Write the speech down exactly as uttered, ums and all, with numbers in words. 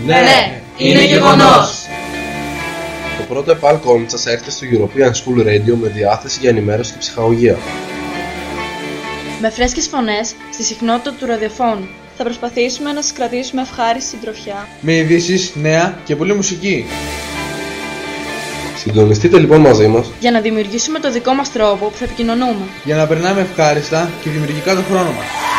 Ναι, είναι γεγονός. Το πρώτο ΕΠΑΛ Κόνιτσας έρχεται στο European School Radio με διάθεση για ενημέρωση και ψυχαγωγία. Με φρέσκες φωνές στη συχνότητα του ραδιοφώνου. Θα προσπαθήσουμε να σας κρατήσουμε ευχάριστη συντροφιά. Με ειδήσεις, νέα και πολλή μουσική. Συντονιστείτε λοιπόν μαζί μας Για να δημιουργήσουμε το δικό μας τρόπο που θα επικοινωνούμε. Για να περνάμε ευχάριστα και δημιουργικά το χρόνο μας.